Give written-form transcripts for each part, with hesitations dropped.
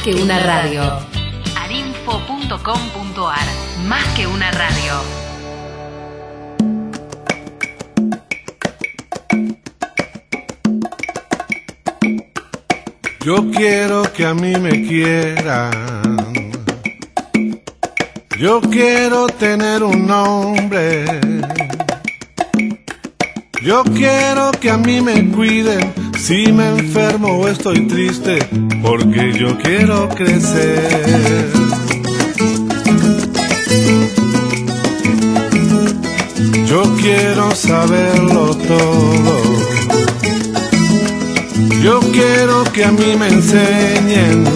que una radio. arinfo.com.ar. Más que una radio. Yo quiero que a mí me quieran. Yo quiero tener un nombre. Yo quiero que a mí me cuiden si me enfermo o estoy triste, porque yo quiero crecer. Yo quiero saberlo todo. Yo quiero que a mí me enseñen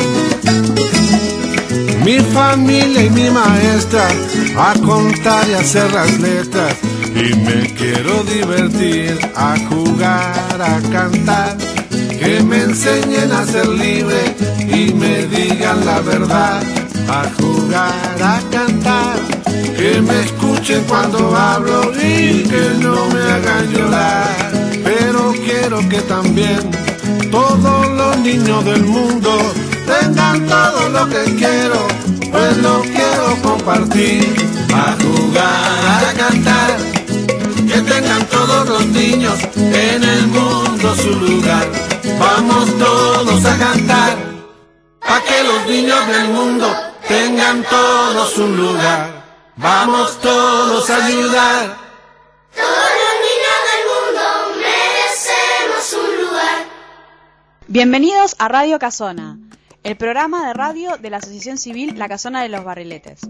mi familia y mi maestra a contar y hacer las letras. Y me quiero divertir, a jugar, a cantar. Que me enseñen a ser libre y me digan la verdad. A jugar, a cantar. Que me escuchen cuando hablo y que no me hagan llorar. Pero quiero que también todos los niños del mundo tengan todo lo que quiero, pues lo quiero compartir. A jugar, a cantar, que tengan todos los niños en el mundo su lugar. Vamos todos a cantar, pa' que los niños del mundo tengan todos un lugar. Vamos todos a ayudar. Todos los niños del mundo merecemos un lugar. Bienvenidos a Radio Casona, el programa de radio de la Asociación Civil La Casona de los Barriletes.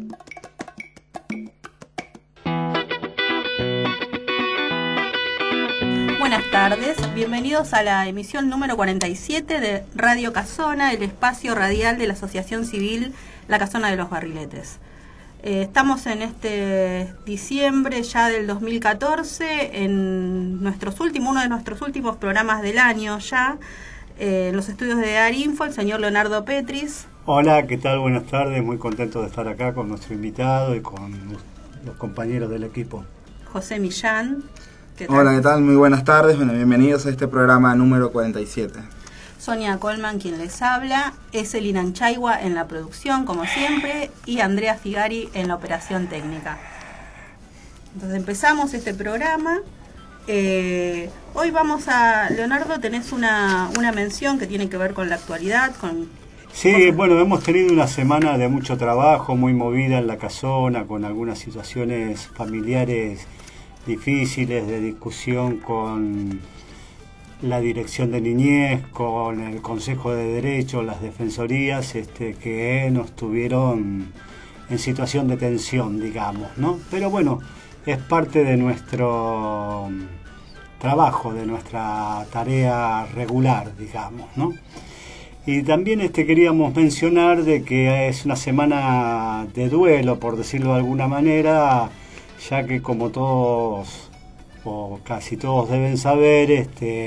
Buenas tardes, bienvenidos a la emisión número 47 de Radio Casona, el espacio radial de la Asociación Civil La Casona de los Barriletes. Estamos en este diciembre ya del 2014, en uno de nuestros últimos programas del año ya, en los estudios de Arinfo, el señor Leonardo Petris. Hola, ¿qué tal? Buenas tardes, muy contento de estar acá con nuestro invitado y con los compañeros del equipo. José Millán. Hola, ¿qué tal? Muy buenas tardes, bueno, bienvenidos a este programa número 47. Sonia Colman, quien les habla, Eselina Anchaigua en la producción, como siempre, y Andrea Figari en la operación técnica. Entonces empezamos este programa. Hoy vamos a... Leonardo, tenés una mención que tiene que ver con la actualidad, con... Sí, bueno, hemos tenido una semana de mucho trabajo, muy movida en la casona, con algunas situaciones familiares difíciles, de discusión con la Dirección de Niñez, con el Consejo de Derechos, las defensorías, que nos tuvieron en situación de tensión, digamos, ¿no? Pero bueno, es parte de nuestro trabajo, de nuestra tarea regular, digamos, ¿no? Y también queríamos mencionar de que es una semana de duelo, por decirlo de alguna manera, ya que como todos o casi todos deben saber,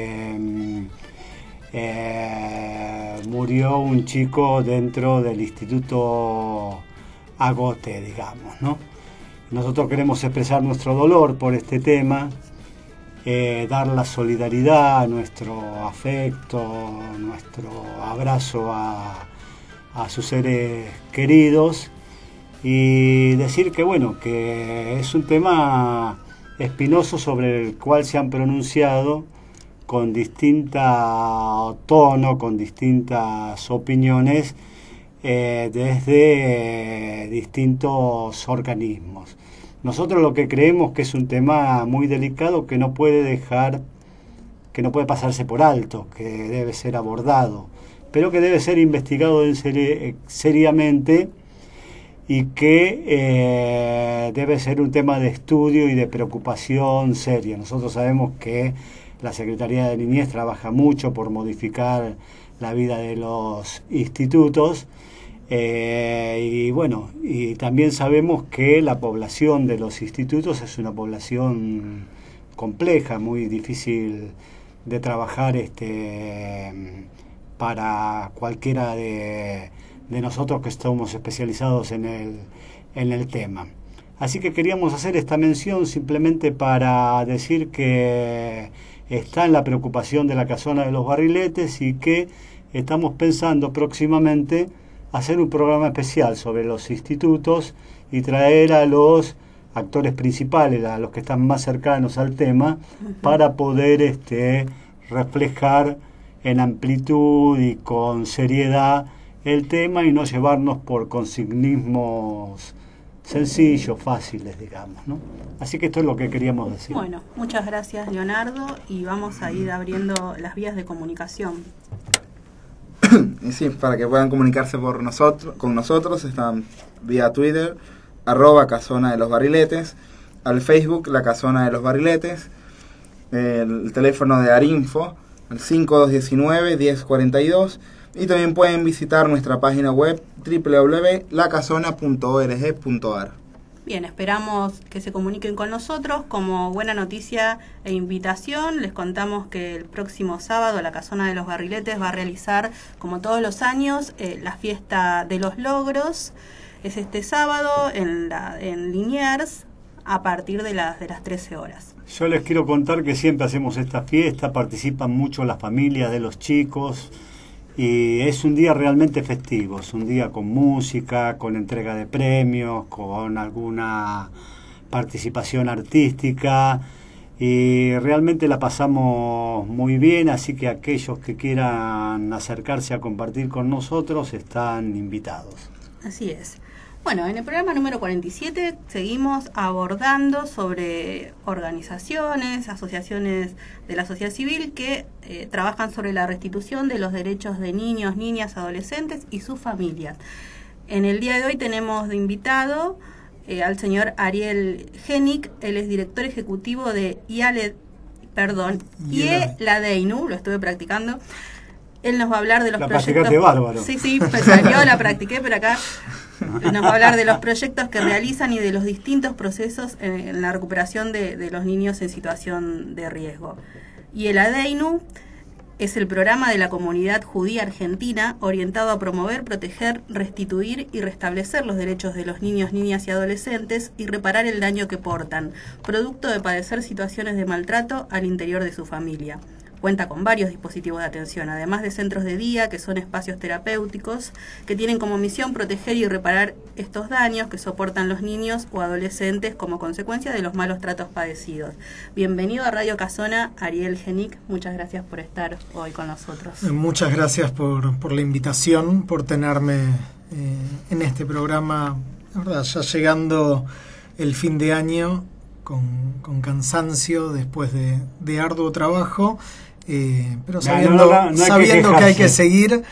murió un chico dentro del Instituto Agote, digamos, ¿no? Nosotros queremos expresar nuestro dolor por este tema, dar la solidaridad, nuestro afecto, nuestro abrazo a sus seres queridos y decir que bueno, que es un tema espinoso sobre el cual se han pronunciado con distinto tono, con distintas opiniones desde distintos organismos. Nosotros lo que creemos que es un tema muy delicado que no puede pasarse por alto, que debe ser abordado, pero que debe ser investigado seriamente y que debe ser un tema de estudio y de preocupación seria. Nosotros sabemos que la Secretaría de Niñez trabaja mucho por modificar la vida de los institutos y bueno, y también sabemos que la población de los institutos es una población compleja, muy difícil de trabajar para cualquiera de nosotros que estamos especializados en el tema. Así que queríamos hacer esta mención simplemente para decir que está en la preocupación de la Casona de los Barriletes y que estamos pensando próximamente hacer un programa especial sobre los institutos y traer a los actores principales, a los que están más cercanos al tema, para poder reflejar en amplitud y con seriedad el tema y no llevarnos por consignismos sencillos, fáciles, digamos, ¿no? Así que esto es lo que queríamos decir. Bueno, muchas gracias, Leonardo, y vamos a ir abriendo las vías de comunicación. Y sí, para que puedan comunicarse con nosotros, están vía Twitter, @Casona de los Barriletes, al Facebook La Casona de los Barriletes, el teléfono de Arinfo, el 5219-1042, y también pueden visitar nuestra página web www.lacasona.org.ar. Bien, esperamos que se comuniquen con nosotros. Como buena noticia e invitación, les contamos que el próximo sábado la Casona de los Barriletes va a realizar, como todos los años, la fiesta de los logros. Es este sábado en Liniers a partir de las 13 horas. Yo les quiero contar que siempre hacemos esta fiesta, participan mucho las familias de los chicos y es un día realmente festivo, es un día con música, con entrega de premios, con alguna participación artística y realmente la pasamos muy bien, así que aquellos que quieran acercarse a compartir con nosotros están invitados. Así es. Bueno, en el programa número 47 seguimos abordando sobre organizaciones, asociaciones de la sociedad civil que trabajan sobre la restitución de los derechos de niños, niñas, adolescentes y sus familias. En el día de hoy tenemos de invitado al señor Ariel Genig. Él es director ejecutivo de IELADEINU, lo estuve practicando. Él nos va a hablar de los proyectos... La practicaste bárbaro. Sí, me salió, la practiqué, pero acá nos va a hablar de los proyectos que realizan y de los distintos procesos en la recuperación de los niños en situación de riesgo. Y el ADEINU es el programa de la comunidad judía argentina orientado a promover, proteger, restituir y restablecer los derechos de los niños, niñas y adolescentes y reparar el daño que portan, producto de padecer situaciones de maltrato al interior de su familia. Cuenta con varios dispositivos de atención, además de centros de día, que son espacios terapéuticos, que tienen como misión proteger y reparar estos daños que soportan los niños o adolescentes como consecuencia de los malos tratos padecidos. Bienvenido a Radio Casona, Ariel Genig. Muchas gracias por estar hoy con nosotros. Muchas gracias por la invitación, por tenerme en este programa. La verdad, ya llegando el fin de año, con cansancio después de arduo trabajo. Pero sabiendo que hay que seguir,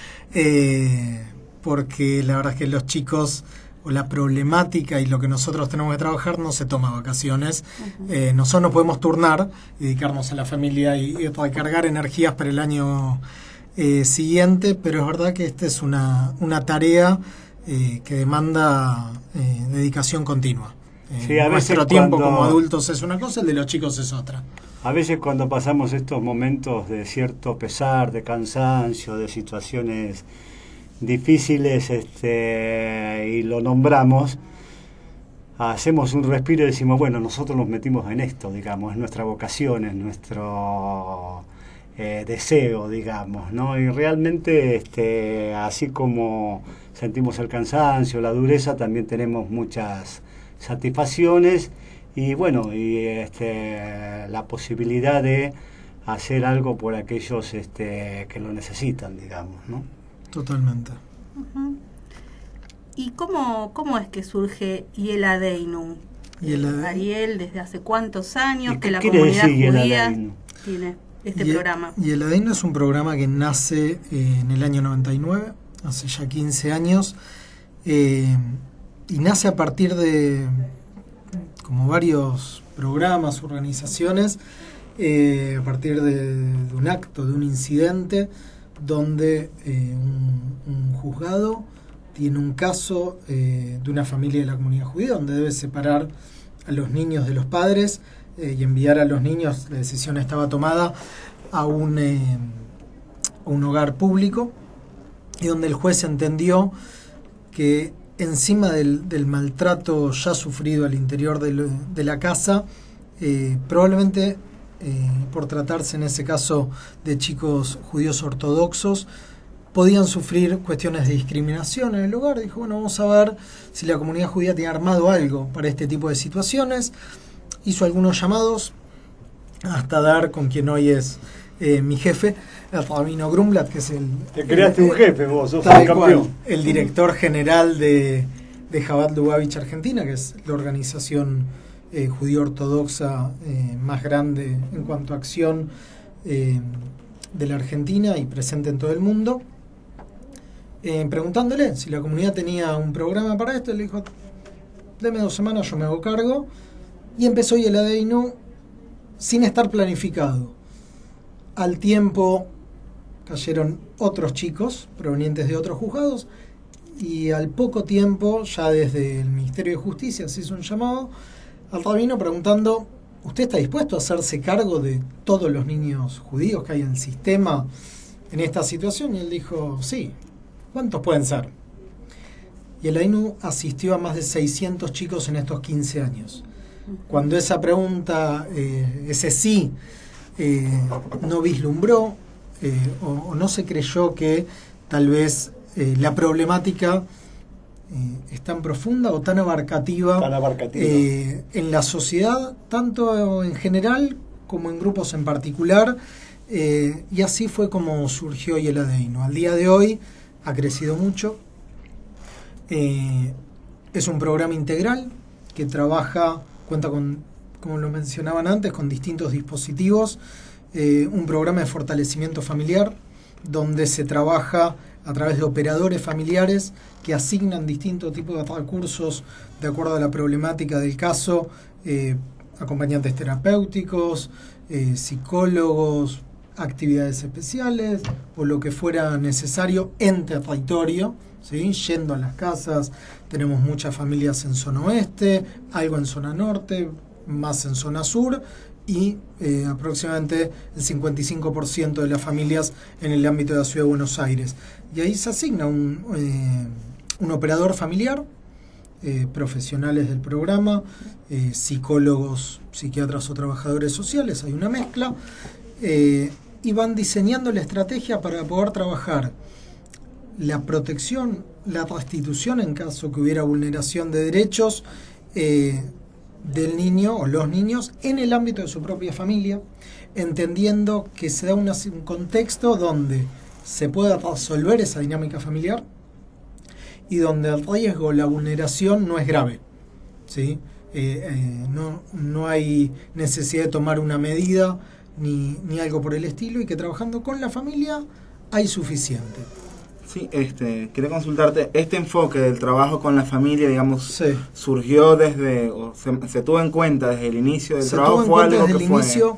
porque la verdad es que los chicos o la problemática y lo que nosotros tenemos que trabajar no se toma vacaciones. Nosotros nos podemos turnar y dedicarnos a la familia y recargar energías para el año siguiente, pero es verdad que esta es una tarea que demanda dedicación continua. Sí, a veces nuestro tiempo cuando, como adultos es una cosa, el de los chicos es otra. A veces cuando pasamos estos momentos de cierto pesar, de cansancio, de situaciones difíciles, y lo nombramos, hacemos un respiro y decimos, bueno, nosotros nos metimos en esto, digamos, es nuestra vocación, es nuestro deseo, digamos, ¿no? Y realmente, así como sentimos el cansancio, la dureza, también tenemos muchas satisfacciones y bueno, la posibilidad de hacer algo por aquellos que lo necesitan, digamos, ¿no? Totalmente. Uh-huh. ¿Y cómo es que surge IELADEINU? Ariel, ¿desde hace cuántos años que la comunidad judía tiene este programa? IELADEINU es un programa que nace en el año 99, hace ya 15 años, y nace a partir de como varios programas, organizaciones, a partir de un acto, de un incidente donde un juzgado tiene un caso de una familia de la comunidad judía donde debe separar a los niños de los padres y enviar a los niños, la decisión estaba tomada a un hogar público, y donde el juez entendió que encima del maltrato ya sufrido al interior de la casa, probablemente por tratarse en ese caso de chicos judíos ortodoxos, podían sufrir cuestiones de discriminación en el lugar. Dijo, bueno, vamos a ver si la comunidad judía tiene armado algo para este tipo de situaciones. Hizo algunos llamados hasta dar con quien hoy es mi jefe, el rabino Grumblat, que es Te creaste un jefe vos, sos tal un cual, campeón. el director general de Chabad Lubavitch Argentina, que es la organización judío ortodoxa más grande en cuanto a acción de la Argentina y presente en todo el mundo. Preguntándole si la comunidad tenía un programa para esto, le dijo, deme 2 semanas, yo me hago cargo. Y empezó Yeladeinu sin estar planificado. Al tiempo cayeron otros chicos provenientes de otros juzgados, y al poco tiempo, ya desde el Ministerio de Justicia se hizo un llamado al rabino preguntando, ¿usted está dispuesto a hacerse cargo de todos los niños judíos que hay en el sistema en esta situación? Y él dijo, sí. ¿Cuántos pueden ser? Y el AINU asistió a más de 600 chicos en estos 15 años. Cuando esa pregunta, ese sí, no vislumbró o no se creyó que tal vez la problemática es tan profunda o tan abarcativa, en la sociedad, tanto en general como en grupos en particular, y así fue como surgió Yeladeinu. Al día de hoy ha crecido mucho. Es un programa integral que cuenta con, como lo mencionaban antes, con distintos dispositivos, un programa de fortalecimiento familiar, donde se trabaja a través de operadores familiares que asignan distintos tipos de recursos de acuerdo a la problemática del caso, acompañantes terapéuticos, psicólogos, actividades especiales o lo que fuera necesario en territorio, ¿sí? Yendo a las casas. Tenemos muchas familias en zona oeste, algo en zona norte, más en zona sur, y aproximadamente el 55% de las familias en el ámbito de la Ciudad de Buenos Aires. Y ahí se asigna un operador familiar, profesionales del programa, psicólogos, psiquiatras o trabajadores sociales, hay una mezcla, y van diseñando la estrategia para poder trabajar la protección, la restitución en caso que hubiera vulneración de derechos del niño o los niños en el ámbito de su propia familia, entendiendo que se da un contexto donde se pueda resolver esa dinámica familiar y donde el riesgo, la vulneración no es grave, ¿sí? No hay necesidad de tomar una medida ni algo por el estilo, y que trabajando con la familia hay suficiente. Sí, quería consultarte, este enfoque del trabajo con la familia, digamos, Sí. surgió desde, o se tuvo en cuenta desde el inicio del Se trabajo, tuvo en fue cuenta algo desde que el fue... inicio,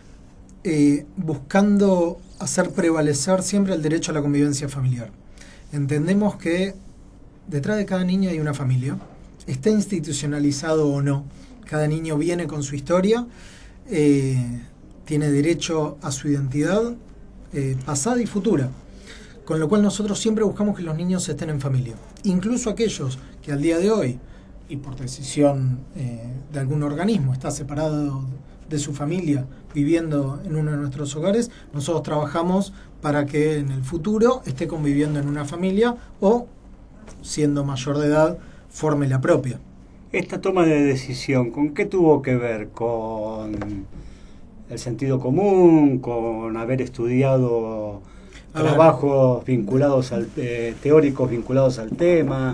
buscando hacer prevalecer siempre el derecho a la convivencia familiar. Entendemos que detrás de cada niño hay una familia, esté institucionalizado o no. Cada niño viene con su historia, tiene derecho a su identidad pasada y futura. Con lo cual nosotros siempre buscamos que los niños estén en familia. Incluso aquellos que al día de hoy, y por decisión de algún organismo, está separado de su familia, viviendo en uno de nuestros hogares, nosotros trabajamos para que en el futuro esté conviviendo en una familia o, siendo mayor de edad, forme la propia. Esta toma de decisión, ¿con qué tuvo que ver? ¿Con el sentido común? ¿Con haber estudiado trabajos vinculados al teóricos vinculados al tema?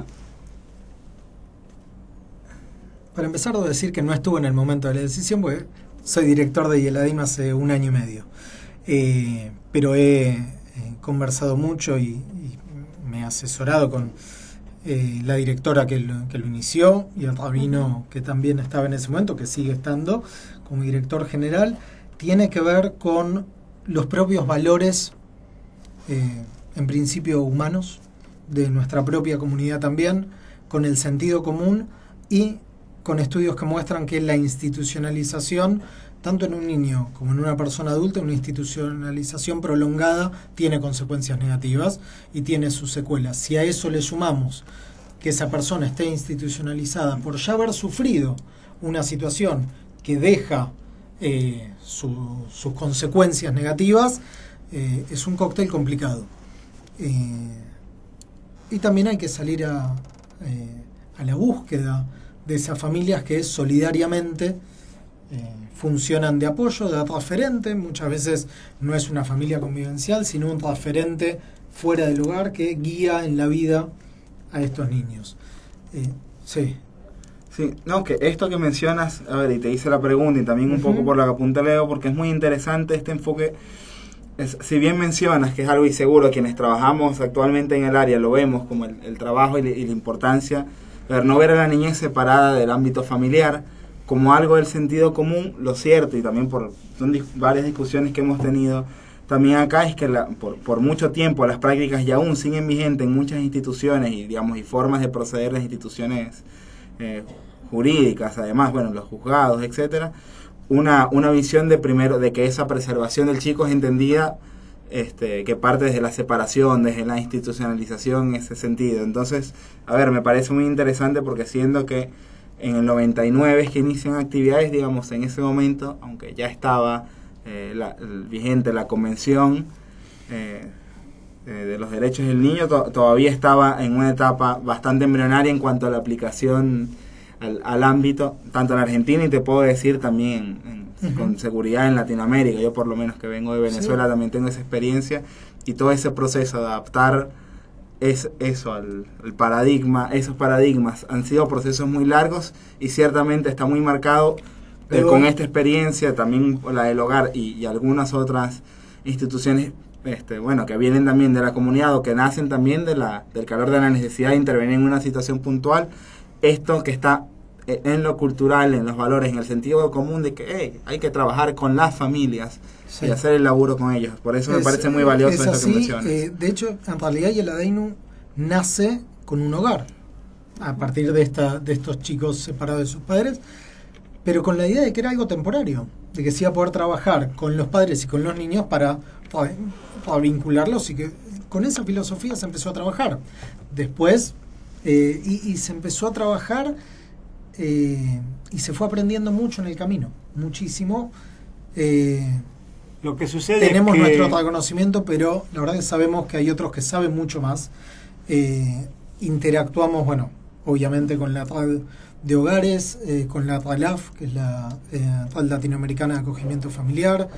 Para empezar, debo decir que no estuve en el momento de la decisión, porque soy director de Yeladeinu hace 1 año y medio. Pero he conversado mucho y me he asesorado con la directora que lo inició, y el rabino que también estaba en ese momento, que sigue estando como director general. Tiene que ver con los propios valores, en principio humanos, de nuestra propia comunidad también, con el sentido común y con estudios que muestran que la institucionalización, tanto en un niño como en una persona adulta, una institucionalización prolongada tiene consecuencias negativas y tiene sus secuelas. Si a eso le sumamos que esa persona esté institucionalizada por ya haber sufrido una situación que deja sus consecuencias negativas, es un cóctel complicado. Y también hay que salir a la búsqueda de esas familias que solidariamente funcionan de apoyo, de referente. Muchas veces no es una familia convivencial, sino un referente fuera del hogar que guía en la vida a estos niños. Sí. Sí, no, que esto que mencionas, a ver, y te hice la pregunta y también un poco por la que apunta Leo, porque es muy interesante este enfoque. Si bien mencionas que es algo inseguro, quienes trabajamos actualmente en el área lo vemos como el trabajo y la importancia, no ver a la niñez separada del ámbito familiar como algo del sentido común. Lo cierto, y también son varias discusiones que hemos tenido también acá, es que por mucho tiempo las prácticas ya aún siguen vigentes en muchas instituciones y formas de proceder de las instituciones jurídicas, además, los juzgados, etcétera. Una visión de que esa preservación del chico es entendida que parte desde la separación, desde la institucionalización en ese sentido. Entonces, me parece muy interesante porque siendo que en el 99 es que inician actividades, en ese momento, aunque ya estaba vigente la Convención de los Derechos del Niño, todavía estaba en una etapa bastante embrionaria en cuanto a la aplicación al ámbito, tanto en Argentina y te puedo decir también con seguridad en Latinoamérica. Yo por lo menos que vengo de Venezuela también tengo esa experiencia, y todo ese proceso de adaptar eso al paradigma, esos paradigmas han sido procesos muy largos y ciertamente está muy marcado con esta experiencia, también la del hogar y algunas otras instituciones que vienen también de la comunidad o que nacen también del calor de la necesidad de intervenir en una situación puntual. Esto que está en lo cultural, en los valores, en el sentido común de que hay que trabajar con las familias y hacer el laburo con ellos. Por eso me parece muy valioso esto que mencionas. De hecho, en realidad Yeladeinu nace con un hogar, a partir de estos chicos separados de sus padres, pero con la idea de que era algo temporario, de que se iba a poder trabajar con los padres y con los niños para vincularlos, y que con esa filosofía se empezó a trabajar. Después, y se empezó a trabajar y se fue aprendiendo mucho en el camino, muchísimo. Lo que sucede tenemos es que nuestro reconocimiento, pero la verdad que sabemos que hay otros que saben mucho más. Interactuamos, obviamente con la red de hogares, con la RALAF, que es la Red Latinoamericana de Acogimiento Familiar,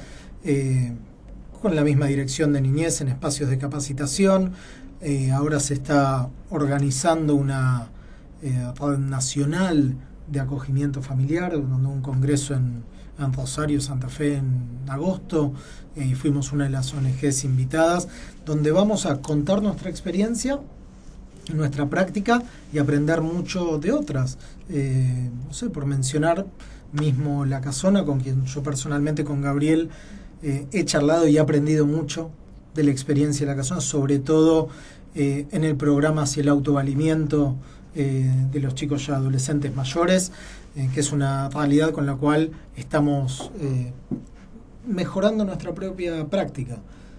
con la misma dirección de niñez en espacios de capacitación. Ahora se está organizando una red nacional de acogimiento familiar, donde un congreso en Rosario, Santa Fe, en agosto, y fuimos una de las ONGs invitadas, donde vamos a contar nuestra experiencia, nuestra práctica y aprender mucho de otras. Por mencionar mismo La Casona, con quien yo personalmente, con Gabriel, he charlado y he aprendido mucho de la experiencia de La Casona, sobre todo en el programa hacia el autovalimiento de los chicos ya adolescentes mayores, que es una realidad con la cual estamos mejorando nuestra propia práctica.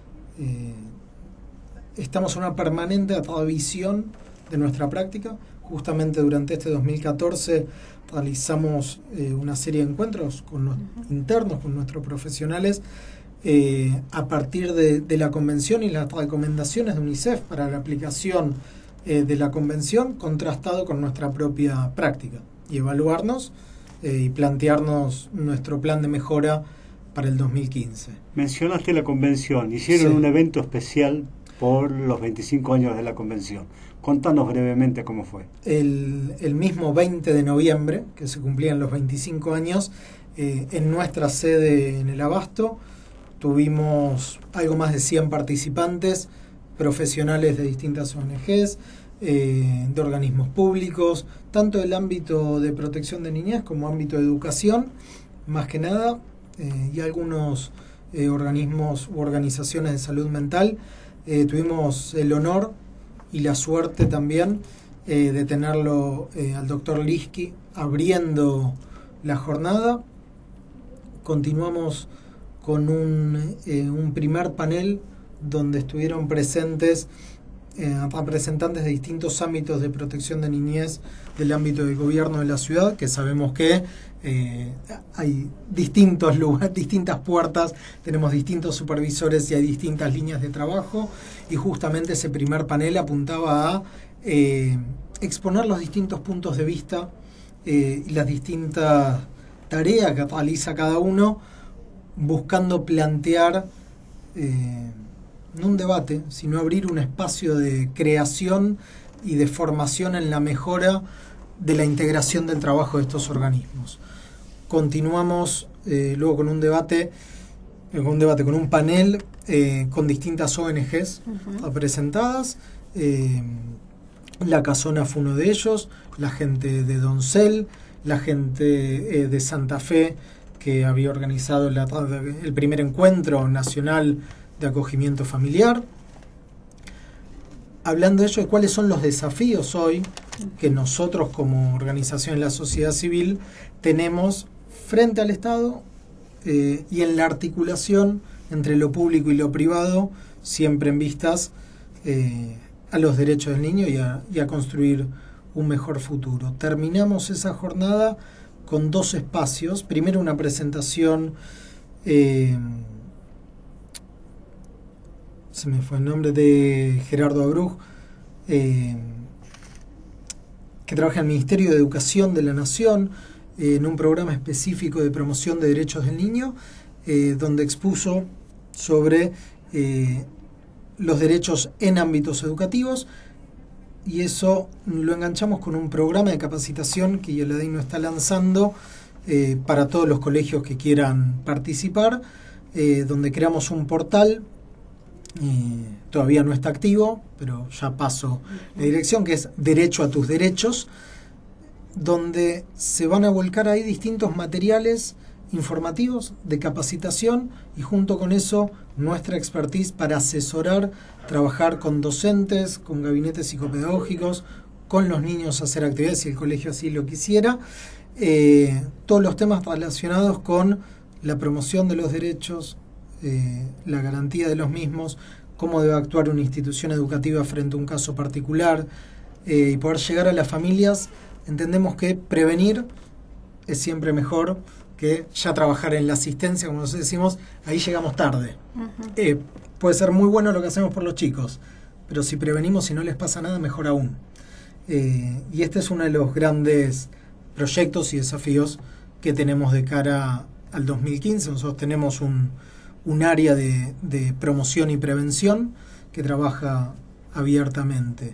Estamos en una permanente revisión de nuestra práctica. Justamente durante este 2014 realizamos una serie de encuentros con los internos, con nuestros profesionales, a partir de la convención y las recomendaciones de UNICEF para la aplicación de la convención, contrastado con nuestra propia práctica, y evaluarnos y plantearnos nuestro plan de mejora para el 2015. Mencionaste la convención, hicieron un evento especial por los 25 años de la convención. Contanos brevemente cómo fue. El mismo 20 de noviembre, que se cumplían los 25 años, en nuestra sede en el Abasto, tuvimos algo más de 100 participantes, profesionales de distintas ONGs, de organismos públicos, tanto del ámbito de protección de niñez como ámbito de educación, más que nada, y algunos organismos u organizaciones de salud mental. Tuvimos el honor y la suerte también de tenerlo al doctor Liski abriendo la jornada. Continuamos con un primer panel donde estuvieron presentes representantes de distintos ámbitos de protección de niñez del ámbito del gobierno de la ciudad, que sabemos que hay distintos lugares, distintas puertas, tenemos distintos supervisores y hay distintas líneas de trabajo, y justamente ese primer panel apuntaba a exponer los distintos puntos de vista y las distintas tareas que realiza cada uno, buscando plantear no un debate, sino abrir un espacio de creación y de formación en la mejora de la integración del trabajo de estos organismos. Continuamos luego con un debate, con un panel con distintas ONGs representadas. La Casona fue uno de ellos, la gente de Doncel, la gente de Santa Fe, que había organizado el primer encuentro nacional de acogimiento familiar. Hablando de ello, de cuáles son los desafíos hoy que nosotros como organización de la sociedad civil tenemos frente al Estado y en la articulación entre lo público y lo privado, siempre en vistas a los derechos del niño y a construir un mejor futuro. Terminamos esa jornada con 2 espacios. Primero, una presentación, se me fue el nombre, de Gerardo Abruj, que trabaja en el Ministerio de Educación de la Nación, en un programa específico de promoción de derechos del niño, donde expuso sobre los derechos en ámbitos educativos, y eso lo enganchamos con un programa de capacitación que IELADEINO está lanzando para todos los colegios que quieran participar, donde creamos un portal. Todavía no está activo, pero ya paso la dirección, que es Derecho a tus Derechos, donde se van a volcar ahí distintos materiales informativos de capacitación, y junto con eso nuestra expertise para asesorar, trabajar con docentes, con gabinetes psicopedagógicos, con los niños, hacer actividades si el colegio así lo quisiera, todos los temas relacionados con la promoción de los derechos, la garantía de los mismos, cómo debe actuar una institución educativa frente a un caso particular, y poder llegar a las familias. Entendemos que prevenir es siempre mejor que ya trabajar en la asistencia, como nosotros decimos, ahí llegamos tarde. Puede ser muy bueno lo que hacemos por los chicos, pero si prevenimos y no les pasa nada, mejor aún. Y este es uno de los grandes proyectos y desafíos que tenemos de cara al 2015. Nosotros tenemos un área de promoción y prevención que trabaja abiertamente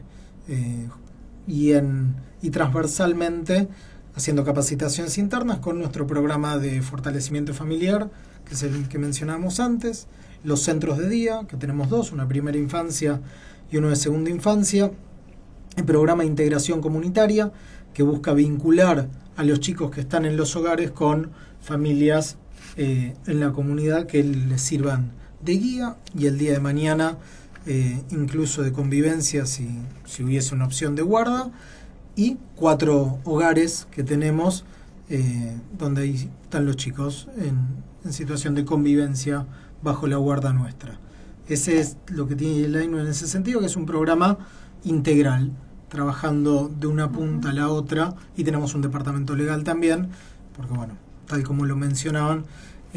y transversalmente, haciendo capacitaciones internas con nuestro programa de fortalecimiento familiar, que es el que mencionamos antes, los centros de día, que tenemos 2, una primera infancia y uno de segunda infancia, el programa de integración comunitaria, que busca vincular a los chicos que están en los hogares con familias en la comunidad que les sirvan de guía, y el día de mañana incluso de convivencia si hubiese una opción de guarda, y 4 hogares que tenemos donde ahí están los chicos en situación de convivencia bajo la guarda nuestra. Ese es lo que tiene IELADEINO en ese sentido, que es un programa integral, trabajando de una punta a la otra, y tenemos un departamento legal también, porque bueno, tal como lo mencionaban,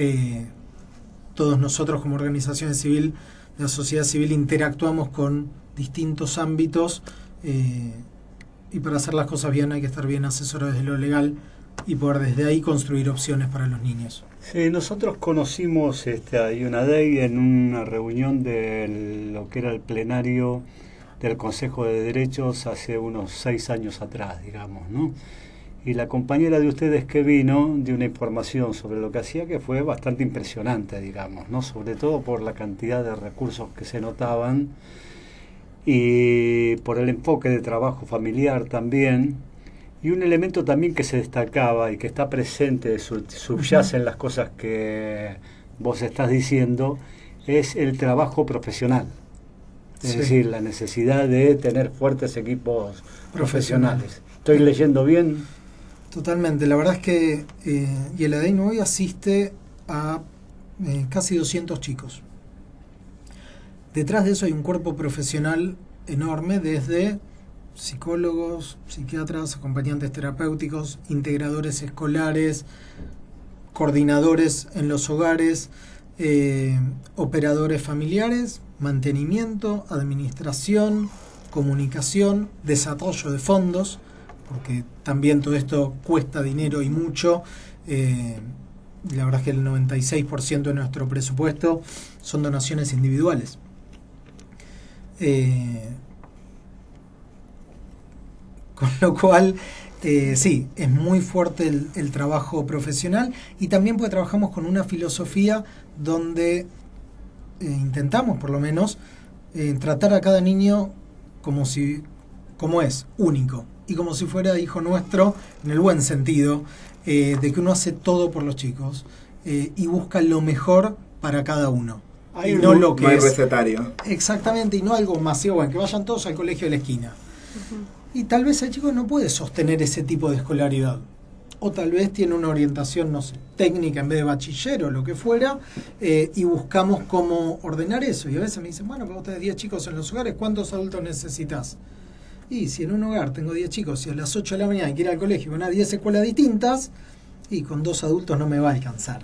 todos nosotros como organizaciones civil, de la sociedad civil, interactuamos con distintos ámbitos, y para hacer las cosas bien hay que estar bien asesorados de lo legal y poder desde ahí construir opciones para los niños. Sí, nosotros conocimos a IELADEINO en una reunión de lo que era el plenario del Consejo de Derechos hace unos 6 años atrás, digamos, ¿no? Y la compañera de ustedes que vino dio una información sobre lo que hacía que fue bastante impresionante, digamos, ¿no? Sobre todo por la cantidad de recursos que se notaban y por el enfoque de trabajo familiar también. Y un elemento también que se destacaba y que está presente, subyace en las cosas que vos estás diciendo, es el trabajo profesional. Es decir, la necesidad de tener fuertes equipos profesionales. ¿Estoy leyendo bien? Totalmente. La verdad es que IELADEINO hoy asiste a casi 200 chicos. Detrás de eso hay un cuerpo profesional enorme desde psicólogos, psiquiatras, acompañantes terapéuticos, integradores escolares, coordinadores en los hogares, operadores familiares, mantenimiento, administración, comunicación, desarrollo de fondos, porque también todo esto cuesta dinero y mucho. La verdad es que el 96% de nuestro presupuesto son donaciones individuales. Con lo cual, sí, es muy fuerte el trabajo profesional, y también porque trabajamos con una filosofía donde intentamos, por lo menos, tratar a cada niño como es, único, y como si fuera hijo nuestro, en el buen sentido, de que uno hace todo por los chicos y busca lo mejor para cada uno. Y no lo que no hay recetario. Exactamente, y no algo masivo, bueno, que vayan todos al colegio de la esquina. Y tal vez el chico no puede sostener ese tipo de escolaridad. O tal vez tiene una orientación, no sé, técnica en vez de bachiller o lo que fuera, y buscamos cómo ordenar eso. Y a veces me dicen, bueno, pero vos tenés 10 chicos en los hogares, ¿cuántos adultos necesitas? Y si en un hogar tengo 10 chicos y a las 8 de la mañana hay que ir al colegio con 10 escuelas distintas, y con 2 adultos no me va a alcanzar.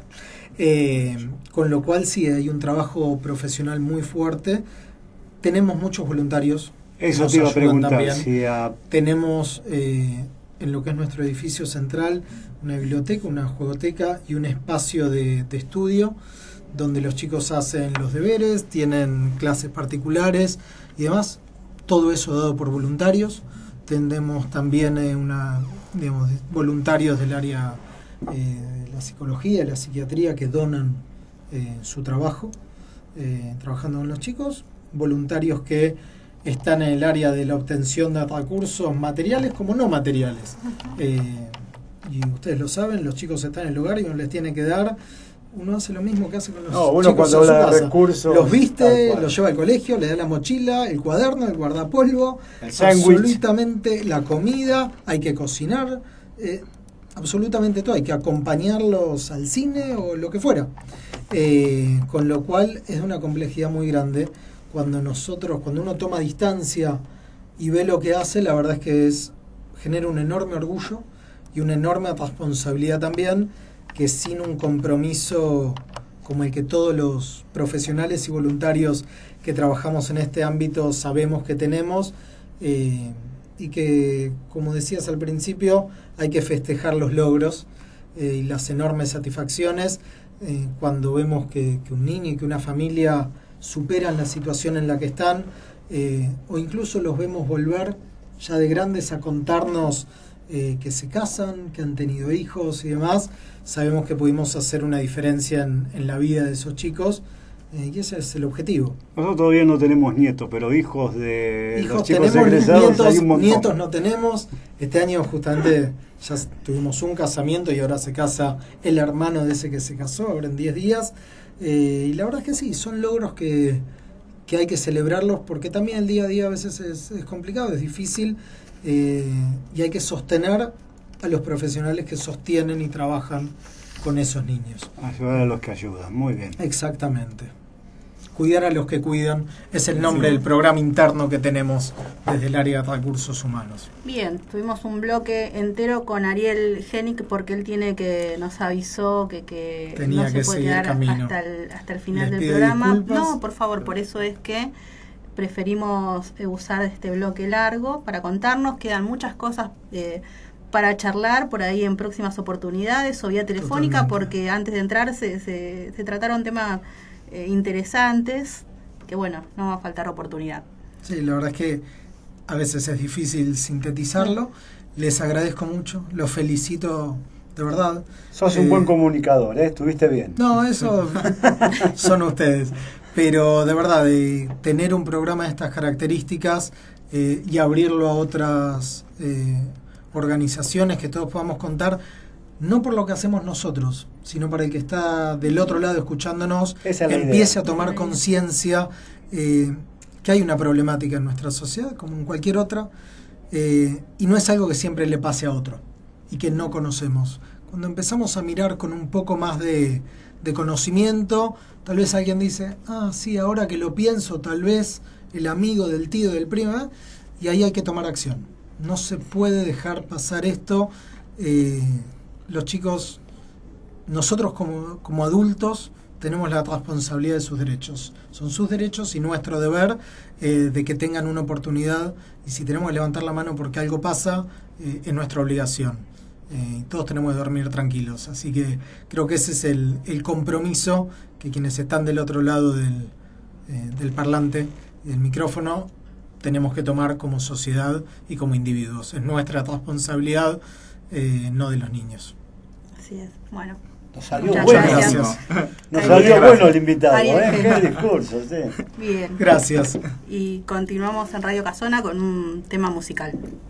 Con lo cual sí, hay un trabajo profesional muy fuerte. Tenemos muchos voluntarios. Eso te iba a preguntar. Tenemos en lo que es nuestro edificio central una biblioteca, una juegoteca y un espacio de estudio donde los chicos hacen los deberes, tienen clases particulares y demás. Todo eso dado por voluntarios. Tenemos también voluntarios del área de la psicología y la psiquiatría que donan su trabajo trabajando con los chicos. Voluntarios que están en el área de la obtención de recursos materiales como no materiales. Y ustedes lo saben, los chicos están en el hogar y uno les tiene que dar. Uno hace lo mismo que hace con los chicos cuando en su habla de casa. recursos, los viste, los lleva al colegio, le da la mochila, el cuaderno, el guardapolvo, el sándwich, absolutamente la comida, hay que cocinar, absolutamente todo, hay que acompañarlos al cine o lo que fuera. Con lo cual es de una complejidad muy grande. Cuando uno toma distancia y ve lo que hace, la verdad es que genera un enorme orgullo y una enorme responsabilidad también, que sin un compromiso como el que todos los profesionales y voluntarios que trabajamos en este ámbito sabemos que tenemos, y que, como decías al principio, hay que festejar los logros y las enormes satisfacciones cuando vemos que un niño y que una familia superan la situación en la que están, o incluso los vemos volver ya de grandes a contarnos que se casan, que han tenido hijos y demás. Sabemos que pudimos hacer una diferencia en la vida de esos chicos, y ese es el objetivo. Nosotros todavía no tenemos nietos, pero hijos de los chicos tenemos, egresados hay un montón. Nietos no tenemos. Este año justamente ya tuvimos un casamiento y ahora se casa el hermano de ese que se casó, ahora en 10 días. Y la verdad es que sí, son logros que hay que celebrarlos, porque también el día a día a veces es complicado, es difícil, y hay que sostener a los profesionales que sostienen y trabajan con esos niños. Ayudar a los que ayudan, muy bien. Exactamente. Cuidar a los que cuidan es el nombre del programa interno que tenemos desde el área de recursos humanos. Bien, tuvimos un bloque entero con Ariel Genic porque él nos avisó que tenía no se que puede seguir quedar camino. hasta el final Les del pido programa. disculpas. No, por favor, por eso es que preferimos usar este bloque largo para contarnos. Quedan muchas cosas para charlar por ahí en próximas oportunidades o vía telefónica. Totalmente. Porque antes de entrar se trataron temas interesantes, que bueno, no va a faltar oportunidad. Sí, la verdad es que a veces es difícil sintetizarlo. Les agradezco mucho, los felicito de verdad. Sos un buen comunicador, estuviste bien. No, eso son ustedes. Pero de verdad, tener un programa de estas características y abrirlo a otras organizaciones que todos podamos contar, no por lo que hacemos nosotros, sino para el que está del otro lado escuchándonos, empiece a tomar conciencia que hay una problemática en nuestra sociedad, como en cualquier otra, y no es algo que siempre le pase a otro y que no conocemos. Cuando empezamos a mirar con un poco más de conocimiento, tal vez alguien dice, sí, ahora que lo pienso, tal vez el amigo del tío, del primo, y ahí hay que tomar acción. No se puede dejar pasar esto. Los chicos, nosotros como adultos, tenemos la responsabilidad de sus derechos. Son sus derechos y nuestro deber de que tengan una oportunidad, y si tenemos que levantar la mano porque algo pasa, es nuestra obligación. Todos tenemos que dormir tranquilos. Así que creo que ese es el compromiso que quienes están del otro lado del parlante y del micrófono tenemos que tomar como sociedad y como individuos. Es nuestra responsabilidad, no de los niños. Así es. Bueno. Nos salió Muchas bueno. gracias. Nos salió bueno el invitado, qué discurso, sí. Bien. Gracias. Y continuamos en Radio Casona con un tema musical.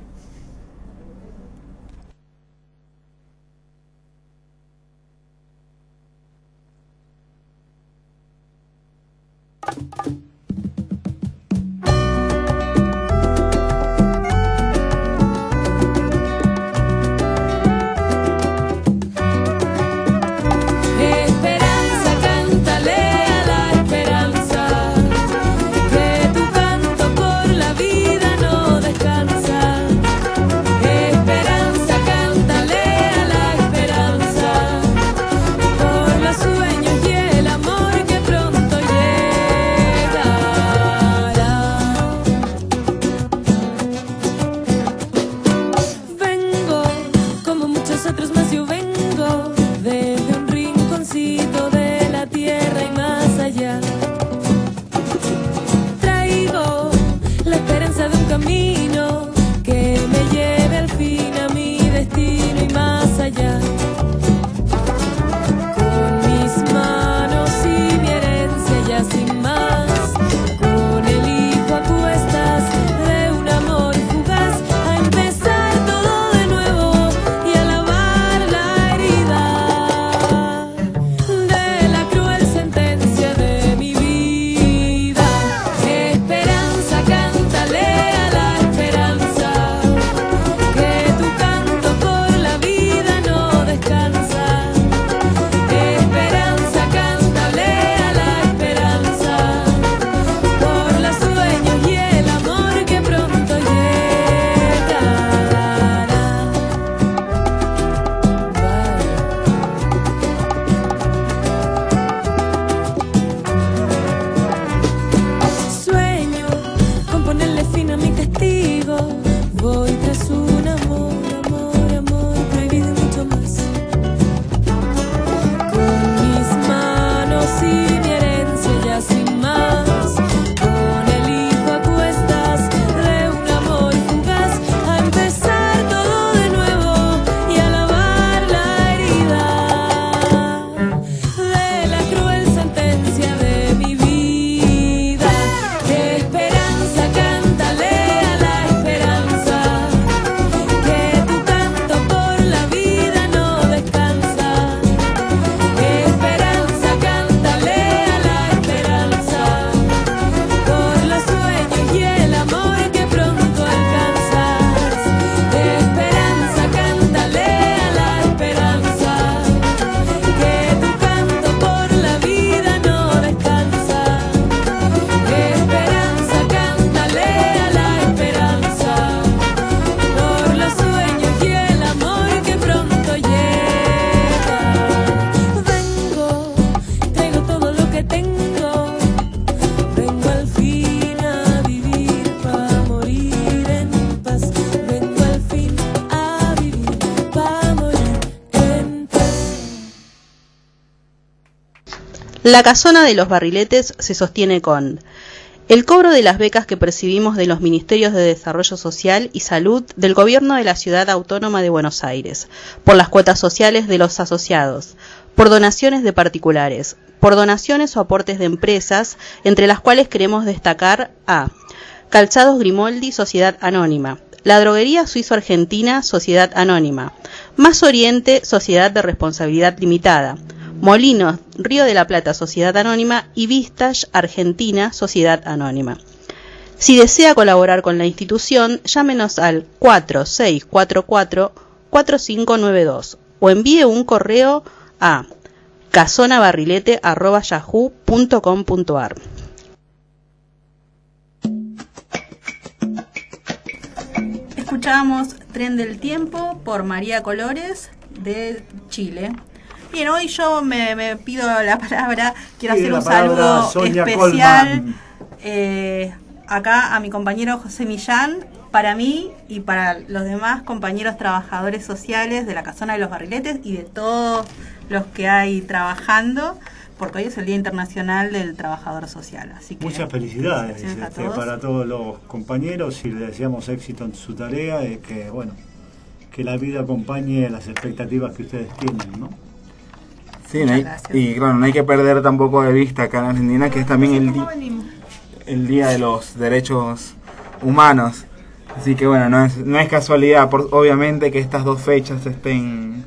La Casona de los Barriletes se sostiene con el cobro de las becas que percibimos de los Ministerios de Desarrollo Social y Salud del Gobierno de la Ciudad Autónoma de Buenos Aires, por las cuotas sociales de los asociados, por donaciones de particulares, por donaciones o aportes de empresas, entre las cuales queremos destacar a Calzados Grimoldi, Sociedad Anónima, La Droguería Suizo-Argentina, Sociedad Anónima, Más Oriente, Sociedad de Responsabilidad Limitada, Molinos, Río de la Plata, Sociedad Anónima y Vistage Argentina, Sociedad Anónima. Si desea colaborar con la institución, llámenos al 4644-4592 o envíe un correo a casonabarrilete@yahoo.com.ar. escuchábamos Tren del Tiempo por María Colores de Chile. Bien, hoy yo me pido la palabra, quiero hacer un saludo Sonia especial acá a mi compañero José Millán, para mí y para los demás compañeros trabajadores sociales de la Casona de los Barriletes y de todos los que hay trabajando, porque hoy es el Día Internacional del Trabajador Social. Así que muchas felicidades para todos los compañeros y les deseamos éxito en su tarea y que, bueno, que la vida acompañe las expectativas que ustedes tienen, ¿no? Sí, y claro, no hay que perder tampoco de vista acá en Argentina que es también el Día de los Derechos Humanos. Así que bueno, no es casualidad, obviamente, que estas dos fechas estén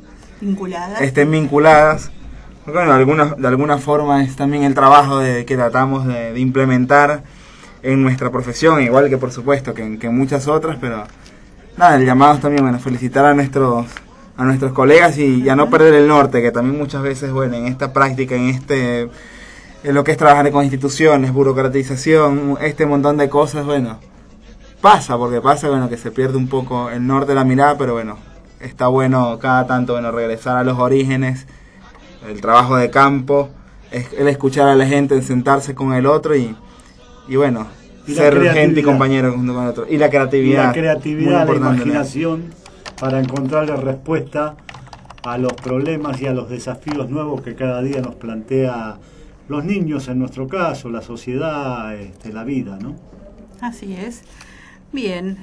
vinculadas. Bueno, de alguna forma es también el trabajo que tratamos de implementar en nuestra profesión, igual que por supuesto que en muchas otras, pero nada, el llamado es también, bueno, felicitar a nuestros colegas y a no perder el norte, que también muchas veces, bueno, en esta práctica, en lo que es trabajar con instituciones, burocratización, este montón de cosas, bueno, pasa, bueno, que se pierde un poco el norte de la mirada, pero bueno, está bueno cada tanto, bueno, regresar a los orígenes, el trabajo de campo, el escuchar a la gente, el sentarse con el otro y bueno, ser gente y compañero junto con el otro. Y la creatividad, la imaginación, para encontrarle respuesta a los problemas y a los desafíos nuevos que cada día nos plantea los niños, en nuestro caso, la sociedad, la vida, ¿no? Así es. Bien,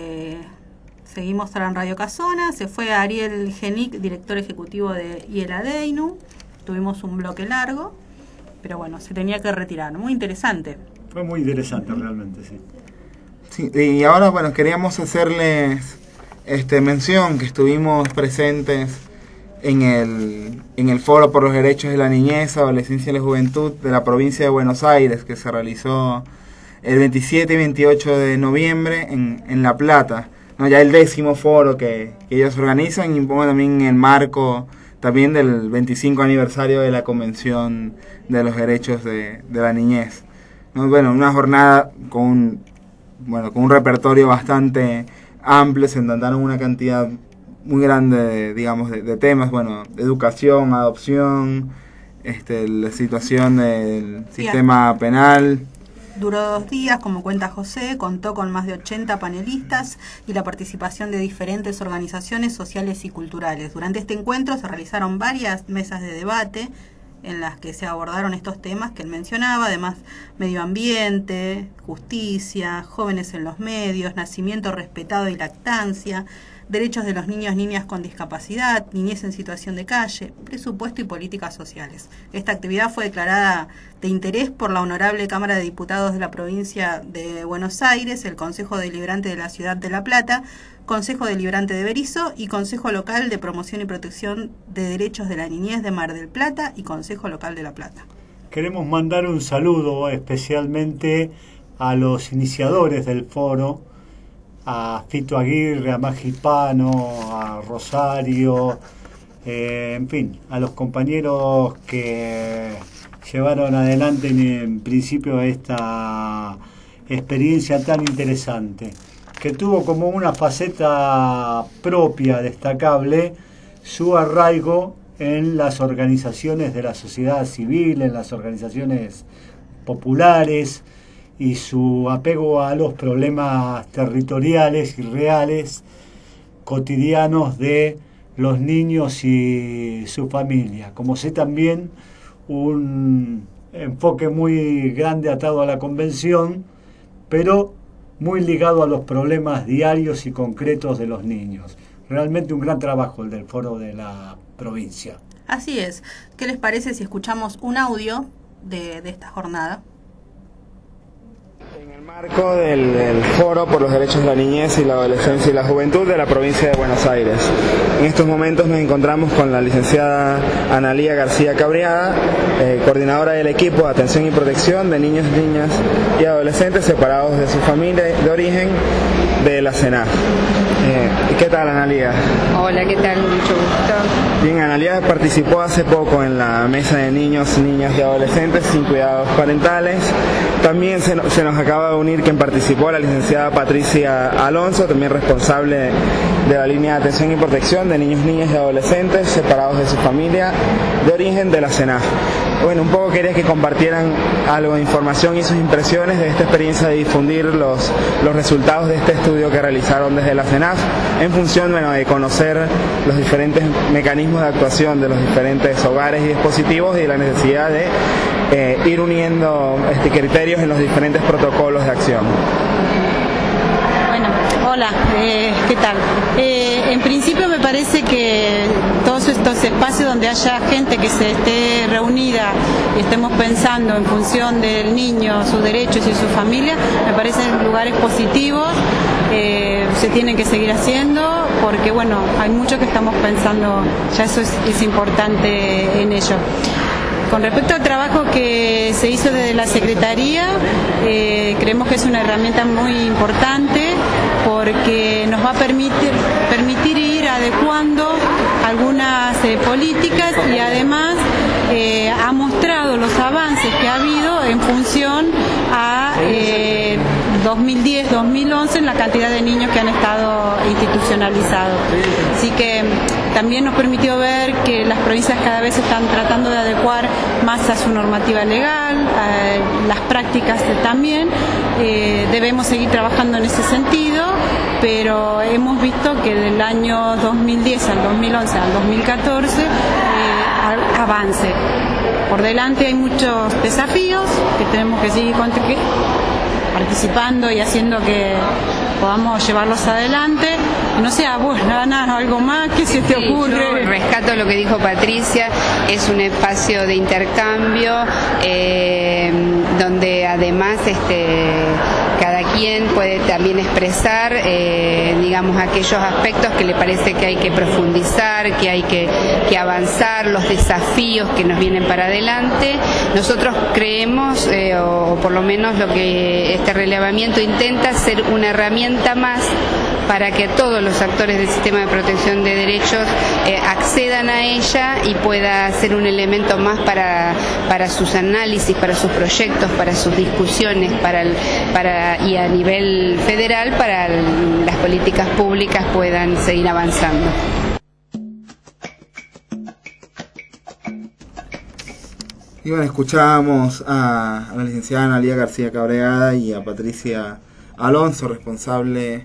seguimos ahora en Radio Casona. Se fue Ariel Genic, director ejecutivo de IELADEINU. Tuvimos un bloque largo, pero bueno, se tenía que retirar. Muy interesante. Fue muy interesante realmente, sí. Sí, y ahora, bueno, queríamos hacerles mención que estuvimos presentes en el Foro por los Derechos de la Niñez, Adolescencia y la Juventud de la provincia de Buenos Aires, que se realizó el 27 y 28 de noviembre en La Plata, ¿no? Ya el 10º foro que ellos organizan, y pongo también en el marco también del 25 aniversario de la Convención de los Derechos de la Niñez, ¿no? Bueno, una jornada con un repertorio bastante amplio. Se trataron una cantidad muy grande de temas, bueno, educación, adopción, la situación del sistema penal. Duró 2 días, como cuenta José, contó con más de 80 panelistas y la participación de diferentes organizaciones sociales y culturales. Durante este encuentro se realizaron varias mesas de debate en las que se abordaron estos temas que él mencionaba, además medio ambiente, justicia, jóvenes en los medios, nacimiento respetado y lactancia, derechos de los niños, niñas con discapacidad, niñez en situación de calle, presupuesto y políticas sociales. Esta actividad fue declarada de interés por la Honorable Cámara de Diputados de la provincia de Buenos Aires, el Consejo Deliberante de la Ciudad de La Plata, Consejo Deliberante de Berisso y Consejo Local de Promoción y Protección de Derechos de la Niñez de Mar del Plata y Consejo Local de La Plata. Queremos mandar un saludo especialmente a los iniciadores del foro, a Fito Aguirre, a Magi Pano, a Rosario, en fin, a los compañeros que llevaron adelante en principio esta experiencia tan interesante, que tuvo como una faceta propia, destacable, su arraigo en las organizaciones de la sociedad civil, en las organizaciones populares, y su apego a los problemas territoriales y reales, cotidianos de los niños y su familia. Como sé también, un enfoque muy grande atado a la convención, pero muy ligado a los problemas diarios y concretos de los niños. Realmente un gran trabajo el del foro de la provincia. Así es. ¿Qué les parece si escuchamos un audio de esta jornada? En el marco del Foro por los Derechos de la Niñez y la Adolescencia y la Juventud de la provincia de Buenos Aires. En estos momentos nos encontramos con la licenciada Analía García Cabriada, coordinadora del equipo de atención y protección de niños, niñas y adolescentes separados de su familia de origen de la CENAF. ¿Qué tal, Analía? Hola, ¿qué tal? Mucho gusto. Bien, Analía participó hace poco en la mesa de niños, niñas y adolescentes sin cuidados parentales. También se nos acaba de unir quien participó, la licenciada Patricia Alonso, también responsable de la línea de atención y protección de niños, niñas y adolescentes separados de su familia de origen de la CENAF. Bueno, un poco quería que compartieran algo de información y sus impresiones de esta experiencia de difundir los resultados de este estudio que realizaron desde la CENAF en función, bueno, de conocer los diferentes mecanismos de actuación de los diferentes hogares y dispositivos y de la necesidad de ir uniendo criterios en los diferentes protocolos de acción. Hola, ¿qué tal? En principio me parece que todos estos espacios donde haya gente que se esté reunida y estemos pensando en función del niño, sus derechos y su familia, me parecen lugares positivos, se tienen que seguir haciendo porque bueno, hay mucho que estamos pensando, ya eso es importante en ello. Con respecto al trabajo que se hizo desde la Secretaría, creemos que es una herramienta muy importante porque nos va a permitir ir adecuando algunas políticas y además ha mostrado los avances que ha habido en función a 2010-2011 en la cantidad de niños que han estado institucionalizados. Así que también nos permitió ver que las provincias cada vez están tratando de adecuar más a su normativa legal, a las prácticas también. Debemos seguir trabajando en ese sentido, pero hemos visto que del año 2010 al 2011 al 2014 avance. Por delante hay muchos desafíos que tenemos que seguir participando y haciendo que podamos llevarlos adelante. No sé, bueno, Ana, algo más, ¿qué se te ocurre? Yo rescato lo que dijo Patricia, es un espacio de intercambio donde además cada quien puede también expresar digamos aquellos aspectos que le parece que hay que profundizar, que hay que avanzar, los desafíos que nos vienen para adelante. Nosotros creemos, o por lo menos lo que este relevamiento intenta, ser una herramienta más para que todos los actores del sistema de protección de derechos accedan a ella y pueda ser un elemento más para sus análisis, para sus proyectos, para sus discusiones, y a nivel federal para las políticas públicas puedan seguir avanzando. Y bueno, escuchábamos a la licenciada Analía García Cabregada y a Patricia Alonso, responsable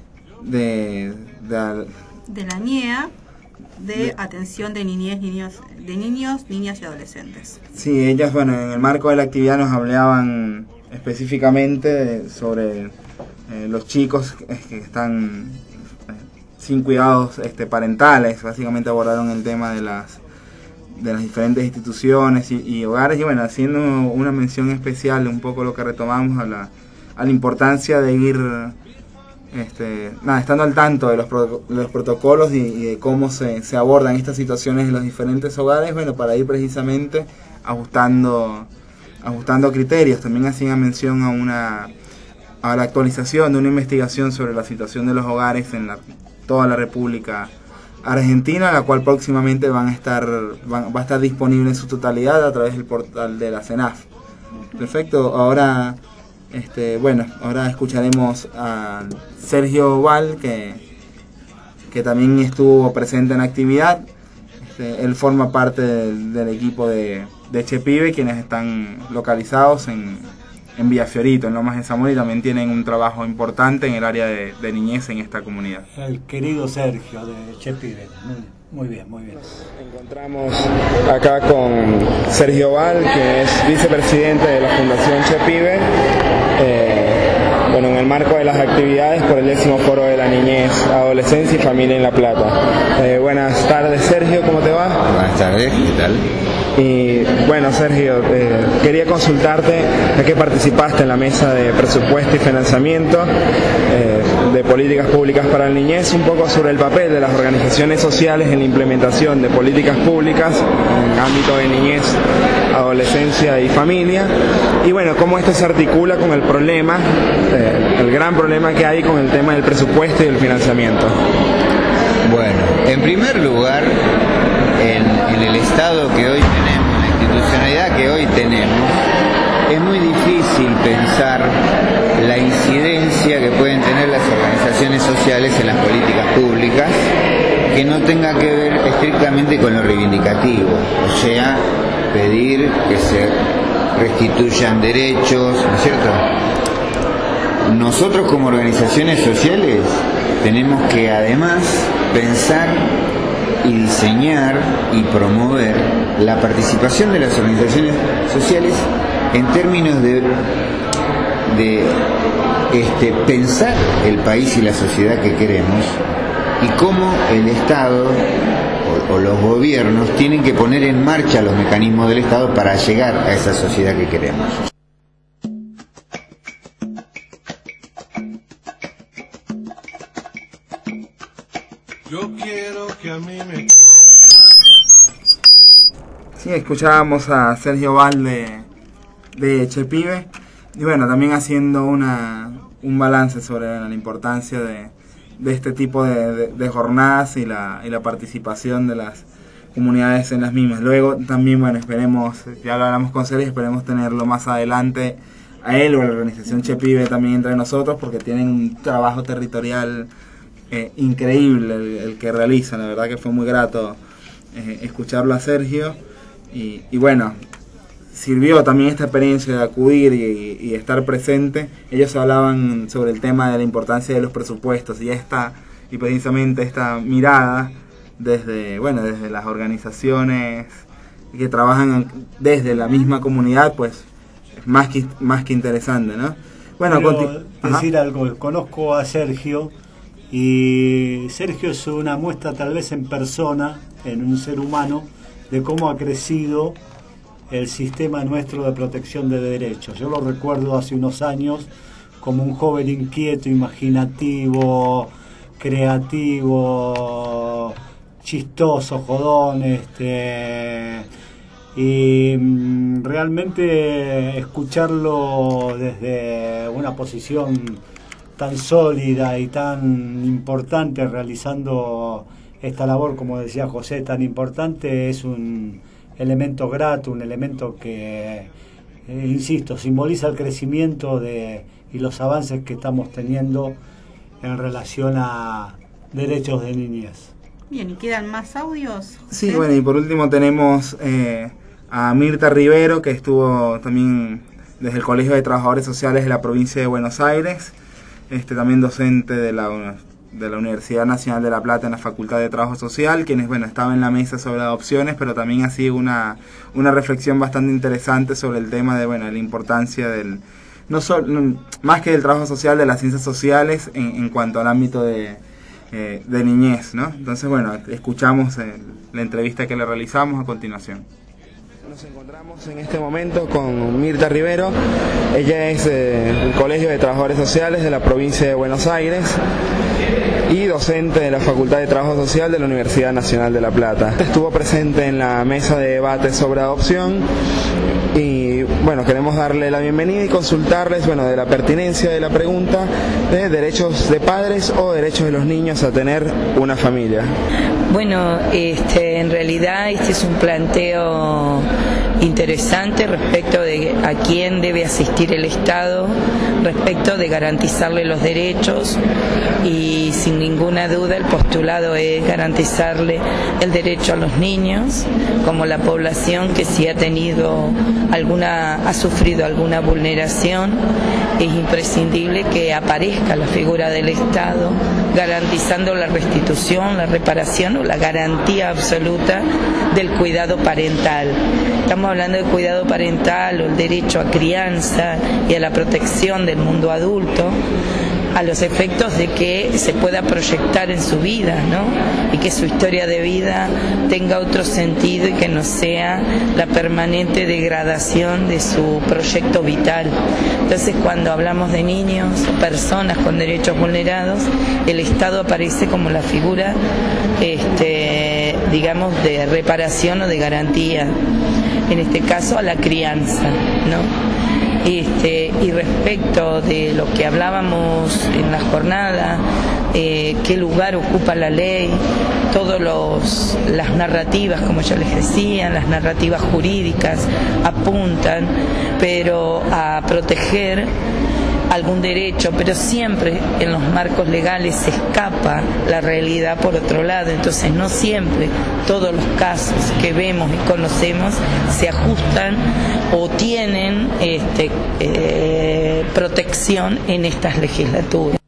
de la NIEA, de atención de niños, niñas y adolescentes. Sí, ellas, bueno, en el marco de la actividad nos hablaban específicamente sobre los chicos que están sin cuidados parentales. Básicamente abordaron el tema de las diferentes instituciones y hogares, y bueno, haciendo una mención especial, un poco lo que retomamos a la importancia de ir estando al tanto de los protocolos y de cómo se abordan estas situaciones en los diferentes hogares, bueno, para ir precisamente ajustando criterios. También hacían mención a la actualización de una investigación sobre la situación de los hogares en toda la República Argentina, la cual próximamente va a estar disponible en su totalidad a través del portal de la CENAF. Perfecto, ahora ahora escucharemos a Sergio Val, que también estuvo presente en la actividad. Él forma parte del equipo de Chepibe, quienes están localizados en Villa Fiorito, en Lomas de Zamora, y también tienen un trabajo importante en el área de niñez en esta comunidad. El querido Sergio de Chepibe. Muy bien, muy bien. Encontramos acá con Sergio Val, que es vicepresidente de la Fundación Chepibe, en el marco de las actividades por el 10º Foro de la Niñez, Adolescencia y Familia en La Plata. Buenas tardes, Sergio, ¿cómo te va? Buenas tardes, ¿qué tal? Y bueno, Sergio, quería consultarte, ya que participaste en la mesa de presupuesto y financiamiento de políticas públicas para la niñez, un poco sobre el papel de las organizaciones sociales en la implementación de políticas públicas en el ámbito de niñez, adolescencia y familia, y bueno, cómo esto se articula con el problema, el gran problema que hay con el tema del presupuesto y el financiamiento. En primer lugar, en el Estado que hoy tenemos, la institucionalidad que hoy tenemos, es muy difícil pensar la incidencia que pueden tener las organizaciones sociales en las políticas públicas que no tenga que ver estrictamente con lo reivindicativo, o sea, pedir que se restituyan derechos, ¿no es cierto? Nosotros como organizaciones sociales tenemos que además pensar y diseñar y promover la participación de las organizaciones sociales en términos de pensar el país y la sociedad que queremos y cómo el Estado o los gobiernos tienen que poner en marcha los mecanismos del Estado para llegar a esa sociedad que queremos. Yo quiero que a mí me quiera. Sí, escuchábamos a Sergio Valde de Chepibe y bueno, también haciendo un balance sobre la importancia de este tipo de jornadas y la participación de las comunidades en las mismas. Luego también, bueno, esperemos, ya lo hablamos con Sergio, esperemos tenerlo más adelante a él o a la organización Chepibe también entre nosotros, porque tienen un trabajo territorial increíble el que realizan. La verdad que fue muy grato escucharlo a Sergio y bueno, sirvió también esta experiencia de acudir y estar presente. Ellos hablaban sobre el tema de la importancia de los presupuestos y precisamente esta mirada desde las organizaciones que trabajan desde la misma comunidad, pues es más que interesante, ¿no? Bueno, decir algo, conozco a Sergio y Sergio es una muestra tal vez en persona, en un ser humano, de cómo ha crecido el sistema nuestro de protección de derechos. Yo lo recuerdo hace unos años como un joven inquieto, imaginativo, creativo, chistoso, jodón, y realmente escucharlo desde una posición tan sólida y tan importante, realizando esta labor, como decía José, tan importante, es un elemento grato, un elemento que, insisto, simboliza el crecimiento y los avances que estamos teniendo en relación a derechos de niñez. Bien, ¿y quedan más audios, José? Sí, bueno, y por último tenemos a Mirta Rivero, que estuvo también desde el Colegio de Trabajadores Sociales de la provincia de Buenos Aires, también docente de la Universidad Nacional de La Plata en la Facultad de Trabajo Social, quienes, bueno, estaba en la mesa sobre adopciones, pero también así una reflexión bastante interesante sobre el tema de, bueno, la importancia del, no solo, más que del trabajo social, de las ciencias sociales en cuanto al ámbito de niñez, ¿no? Entonces, bueno, escuchamos la entrevista que le realizamos a continuación. Nos encontramos en este momento con Mirta Rivero. Ella es del Colegio de Trabajadores Sociales de la provincia de Buenos Aires y docente de la Facultad de Trabajo Social de la Universidad Nacional de La Plata. Estuvo presente en la mesa de debate sobre adopción y, bueno, queremos darle la bienvenida y consultarles, bueno, de la pertinencia de la pregunta de derechos de padres o derechos de los niños a tener una familia. Bueno, en realidad este es un planteo interesante respecto de a quién debe asistir el Estado, respecto de garantizarle los derechos, y sin ninguna duda el postulado es garantizarle el derecho a los niños como la población que si ha sufrido alguna vulneración, es imprescindible que aparezca la figura del Estado garantizando la restitución, la reparación o la garantía absoluta del cuidado parental. Estamos hablando de cuidado parental o el derecho a crianza y a la protección del mundo adulto, a los efectos de que se pueda proyectar en su vida, ¿no? Y que su historia de vida tenga otro sentido y que no sea la permanente degradación de su proyecto vital. Entonces, cuando hablamos de niños, personas con derechos vulnerados, el Estado aparece como la figura, digamos, de reparación o de garantía, en este caso a la crianza, ¿no? Y respecto de lo que hablábamos en la jornada, qué lugar ocupa la ley, todas las narrativas, como yo les decía, las narrativas jurídicas apuntan, pero a proteger algún derecho, pero siempre en los marcos legales se escapa la realidad por otro lado. Entonces no siempre todos los casos que vemos y conocemos se ajustan o tienen protección en estas legislaturas.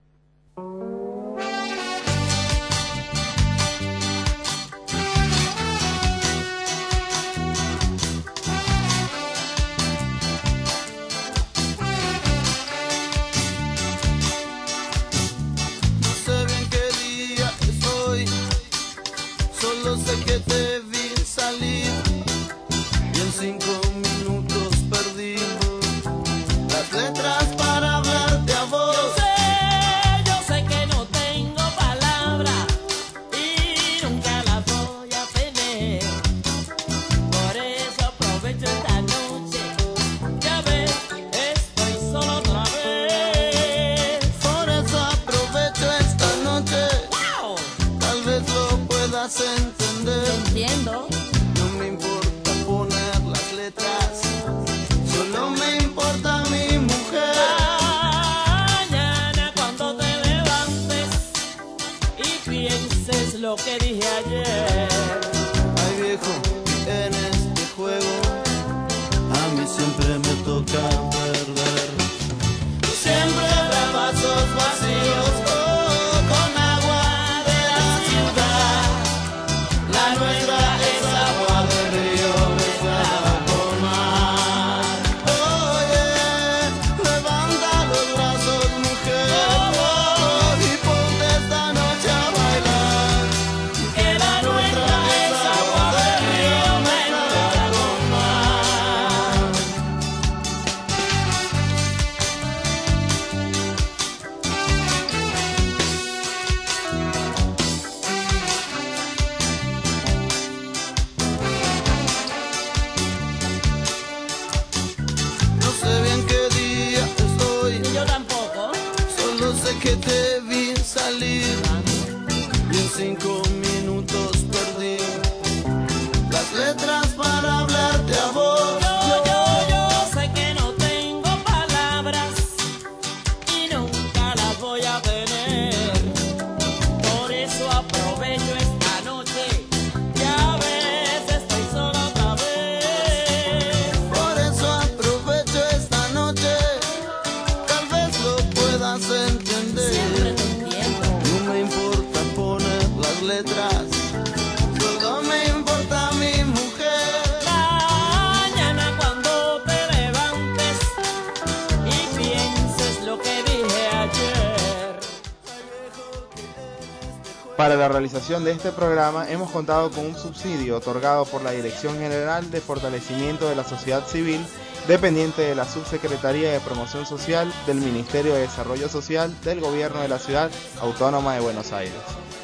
Para la realización de este programa hemos contado con un subsidio otorgado por la Dirección General de Fortalecimiento de la Sociedad Civil, dependiente de la Subsecretaría de Promoción Social del Ministerio de Desarrollo Social del Gobierno de la Ciudad Autónoma de Buenos Aires.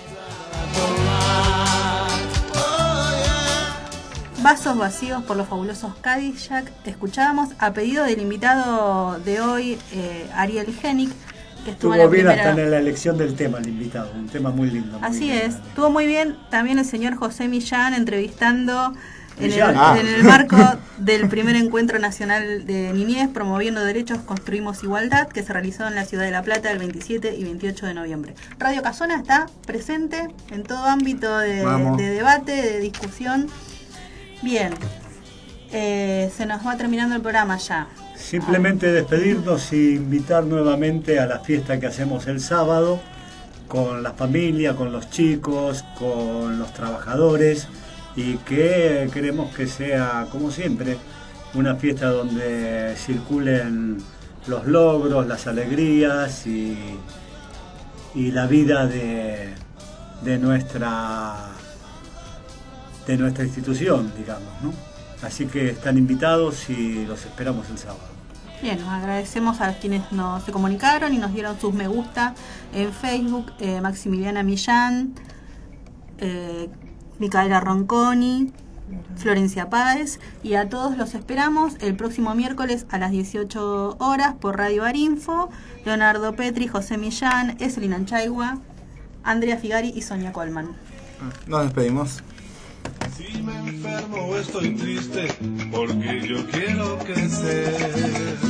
Vasos vacíos por los fabulosos Cadillac. Escuchábamos a pedido del invitado de hoy, Ariel Genic, que estuvo en la bien primera... hasta en la elección del tema, el invitado, un tema muy lindo. Así lindo. es, estuvo muy bien también el señor José Millán entrevistando en el marco del primer encuentro nacional de niñez promoviendo derechos, construimos igualdad, que se realizó en la ciudad de La Plata el 27 y 28 de noviembre. Radio Casona está presente en todo ámbito de debate, de discusión. Bien, se nos va terminando el programa ya. Simplemente despedirnos e invitar nuevamente a la fiesta que hacemos el sábado con la familia, con los chicos, con los trabajadores, y que queremos que sea, como siempre, una fiesta donde circulen los logros, las alegrías y la vida de nuestra institución, digamos, ¿no? Así que están invitados y los esperamos el sábado. Bien, nos agradecemos a quienes se comunicaron y nos dieron sus me gusta en Facebook, Maximiliana Millán, Micaela Ronconi, Florencia Páez, y a todos los esperamos el próximo miércoles a las 18 horas por Radio Arinfo. Leonardo Petri, José Millán, Eselina Anchaigua, Andrea Figari y Sonia Colman. Nos despedimos. Si me enfermo o estoy triste, porque yo quiero crecer.